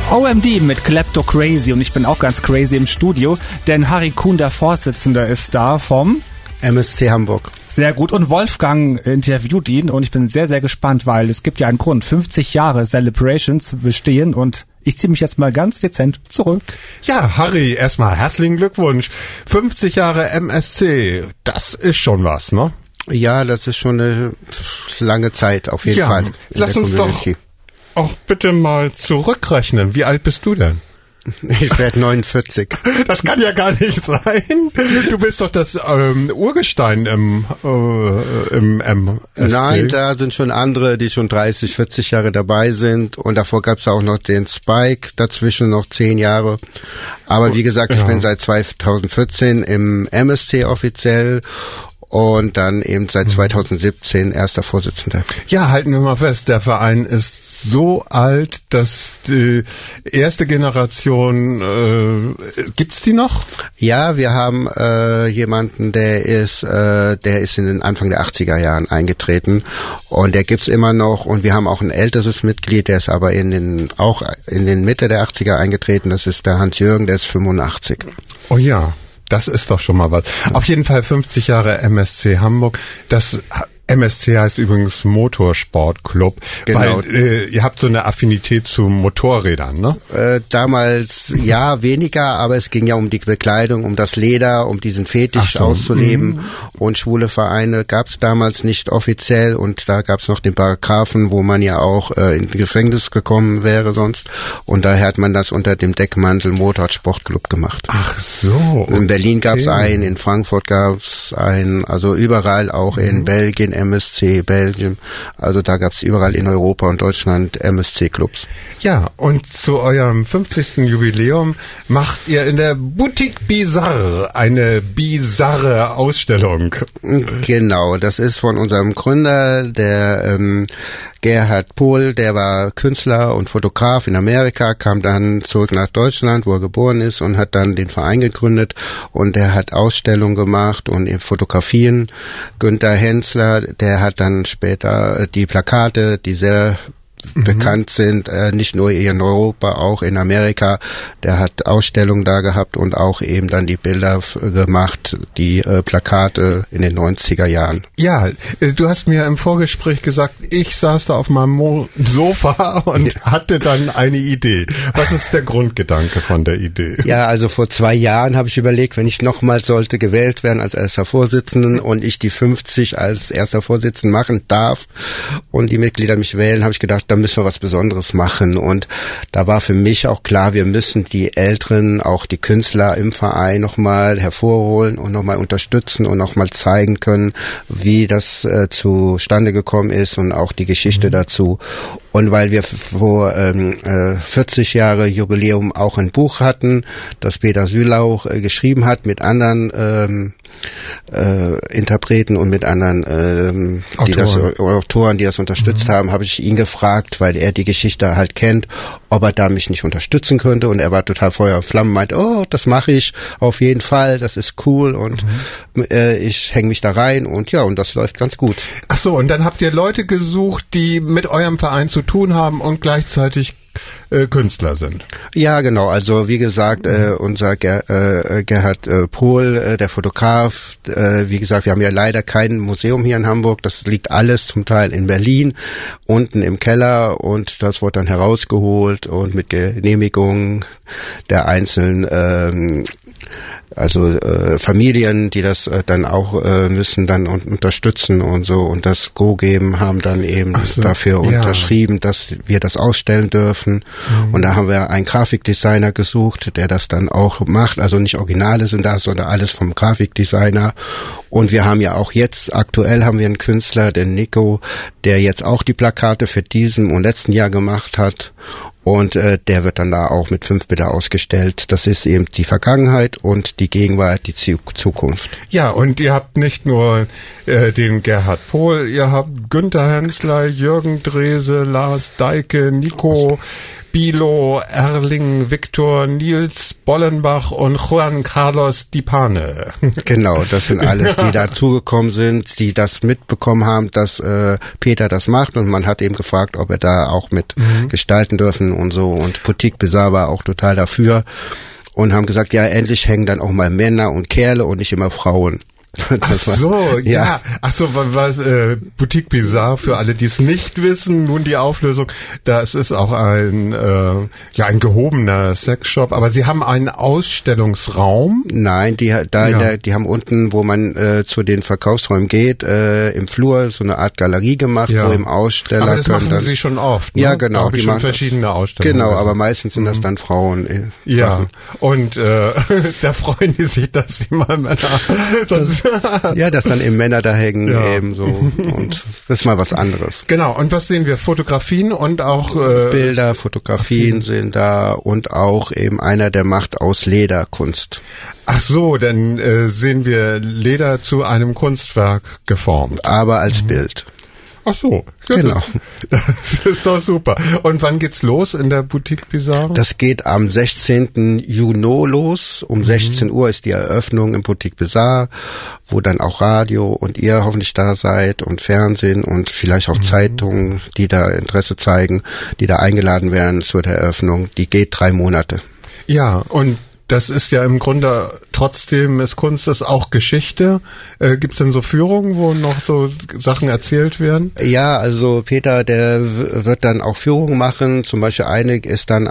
OMD mit Klepto Crazy und ich bin auch ganz crazy im Studio, denn Harry Kuhn, der Vorsitzende, ist da vom MSC Hamburg. Sehr gut, und Wolfgang interviewt ihn und ich bin sehr, sehr gespannt, weil es gibt ja einen Grund, 50 Jahre Celebrations bestehen und ich ziehe mich jetzt mal ganz dezent zurück. Ja, Harry, erstmal herzlichen Glückwunsch. 50 Jahre MSC, das ist schon was, ne? Ja, das ist schon eine lange Zeit auf jeden Fall. Lass uns doch auch bitte mal zurückrechnen. Wie alt bist du denn? Ich werde 49. Das kann ja gar nicht sein. Du bist doch das Urgestein im MSC. Nein, da sind schon andere, die schon 30, 40 Jahre dabei sind. Und davor gab es auch noch den Spike, dazwischen noch 10 Jahre. Aber wie gesagt, ich bin seit 2014 im MSC offiziell. Und dann eben seit 2017 erster Vorsitzender. Ja, halten wir mal fest, der Verein ist so alt, dass die erste Generation, gibt's die noch? Ja, wir haben jemanden, der ist in den Anfang der 80er Jahren eingetreten und der gibt's immer noch, und wir haben auch ein älteres Mitglied, der ist aber in den Mitte der 80er eingetreten, das ist der Hans-Jürgen, der ist 85. Oh ja. Das ist doch schon mal was. Auf jeden Fall 50 Jahre MSC Hamburg. Das MSC heißt übrigens Motorsportclub, genau. Weil ihr habt so eine Affinität zu Motorrädern, ne? Damals ja weniger, aber es ging ja um die Bekleidung, um das Leder, um diesen Fetisch auszuleben. Und schwule Vereine gab es damals nicht offiziell, und da gab es noch den Paragraphen, wo man ja auch in Gefängnis gekommen wäre sonst. Und daher hat man das unter dem Deckmantel Motorsportclub gemacht. Ach so. In Berlin gab es einen, in Frankfurt gab es einen, also überall, auch in Belgien, MSC, Belgien, also da gab es überall in Europa und Deutschland MSC-Clubs. Ja, und zu eurem 50. Jubiläum macht ihr in der Boutique Bizarre eine bizarre Ausstellung. Genau, das ist von unserem Gründer, der Gerhard Pohl, der war Künstler und Fotograf in Amerika, kam dann zurück nach Deutschland, wo er geboren ist, und hat dann den Verein gegründet, und der hat Ausstellungen gemacht und Fotografien. Günther Hensler, der hat dann später die Plakate, die sehr bekannt sind, nicht nur in Europa, auch in Amerika. Der hat Ausstellungen da gehabt und auch eben dann die Bilder gemacht, die Plakate in den 90er Jahren. Ja, du hast mir im Vorgespräch gesagt, ich saß da auf meinem Sofa und hatte dann eine Idee. Was ist der Grundgedanke von der Idee? Ja, also vor 2 Jahren habe ich überlegt, wenn ich nochmal sollte gewählt werden als erster Vorsitzender und ich die 50 als erster Vorsitzender machen darf und die Mitglieder mich wählen, habe ich gedacht, da müssen wir was Besonderes machen. Und da war für mich auch klar, wir müssen die Älteren, auch die Künstler im Verein nochmal hervorholen und nochmal unterstützen und nochmal zeigen können, wie das zustande gekommen ist und auch die Geschichte dazu. Und weil wir vor 40 Jahre Jubiläum auch ein Buch hatten, das Peter Sühlauch geschrieben hat mit anderen Interpreten und mit anderen Autoren, die das unterstützt haben, habe ich ihn gefragt, weil er die Geschichte halt kennt, ob er da mich nicht unterstützen könnte, und er war total Feuer und Flamme, meint, oh, das mache ich auf jeden Fall, das ist cool, und ich hänge mich da rein, und ja, und das läuft ganz gut. Ach so, und dann habt ihr Leute gesucht, die mit eurem Verein zu tun haben und gleichzeitig Künstler sind. Ja, genau. Also wie gesagt, unser Gerhard Pohl, der Fotograf, wie gesagt, wir haben ja leider kein Museum hier in Hamburg. Das liegt alles zum Teil in Berlin, unten im Keller, und das wurde dann herausgeholt und mit Genehmigung der einzelnen Familien, die das dann auch müssen dann unterstützen und so, und das Go geben, haben dann eben dafür unterschrieben, dass wir das ausstellen dürfen. Und da haben wir einen Grafikdesigner gesucht, der das dann auch macht. Also nicht Originale sind da, sondern alles vom Grafikdesigner. Und wir haben ja auch jetzt, aktuell haben wir einen Künstler, den Nico, der jetzt auch die Plakate für diesen und letzten Jahr gemacht hat. Und der wird dann da auch mit 5 Bilder ausgestellt. Das ist eben die Vergangenheit und die Gegenwart, die Zukunft. Ja, und ihr habt nicht nur den Gerhard Pohl, ihr habt Günther Hensler, Jürgen Drese, Lars Deike, Nico Bilo, Erling, Viktor, Nils Bollenbach und Juan Carlos Dipane. Genau, das sind alles, die dazugekommen sind, die das mitbekommen haben, dass Peter das macht, und man hat eben gefragt, ob er da auch mit gestalten dürfen, und so. Und Boutique Bizarre war auch total dafür und haben gesagt, ja, endlich hängen dann auch mal Männer und Kerle und nicht immer Frauen. Ach so, ja. Ach so, was Boutique Bizarre, für alle, die es nicht wissen, nun die Auflösung. Das ist auch ein gehobener Sexshop, aber Sie haben einen Ausstellungsraum? Nein, die haben unten, wo man zu den Verkaufsräumen geht, im Flur so eine Art Galerie gemacht, wo im Aussteller. Aber das machen Sie schon oft, ne? Ja, genau. Da habe ich schon verschiedene Ausstellungen. Genau, aber meistens sind das dann Frauen. Ja, und da freuen die sich, dass sie mal Männer sonst ja, dass dann eben Männer da hängen eben so und das ist mal was anderes. Genau, und was sehen wir? Fotografien und auch Bilder, Fotografien sind da und auch eben einer, der macht aus Leder Kunst. Ach so, dann sehen wir Leder zu einem Kunstwerk geformt. Aber als Bild. Ach so, ja, genau. Das ist doch super. Und wann geht's los in der Boutique Bizarre? Das geht am 16. Juni los. Um 16 Uhr ist die Eröffnung im Boutique Bizarre, wo dann auch Radio und ihr hoffentlich da seid und Fernsehen und vielleicht auch Zeitungen, die da Interesse zeigen, die da eingeladen werden zu der Eröffnung. Die geht 3 Monate. Ja, und das ist ja im Grunde, trotzdem ist Kunst, das auch Geschichte. Gibt's denn so Führungen, wo noch so Sachen erzählt werden? Ja, also Peter, der wird dann auch Führungen machen. Zum Beispiel eine ist dann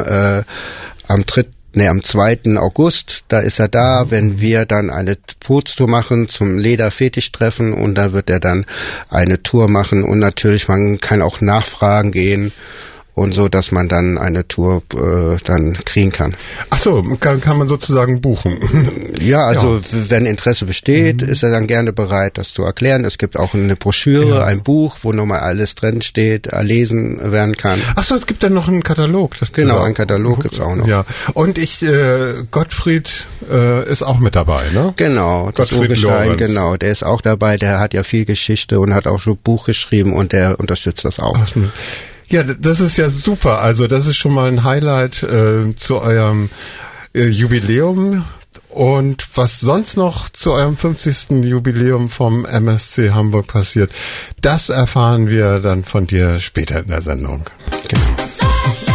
am 2. August, da ist er da, wenn wir dann eine Fototour machen zum Lederfetischtreffen und da wird er dann eine Tour machen und natürlich, man kann auch nachfragen gehen und so, dass man dann eine Tour dann kriegen kann. Ach so, kann man sozusagen buchen. Ja, also wenn Interesse besteht, ist er dann gerne bereit, das zu erklären. Es gibt auch eine Broschüre, ein Buch, wo nochmal alles drin steht, erlesen werden kann. Ach so, es gibt dann noch einen Katalog. Genau, einen Katalog gibt's auch noch. Ja, und Gottfried ist auch mit dabei, ne? Genau, Gottfried Lorenz. Genau, der ist auch dabei, der hat ja viel Geschichte und hat auch so ein Buch geschrieben und der unterstützt das auch. Ach, ja, das ist ja super. Also das ist schon mal ein Highlight zu eurem Jubiläum. Und was sonst noch zu eurem 50. Jubiläum vom MSC Hamburg passiert, das erfahren wir dann von dir später in der Sendung. Genau.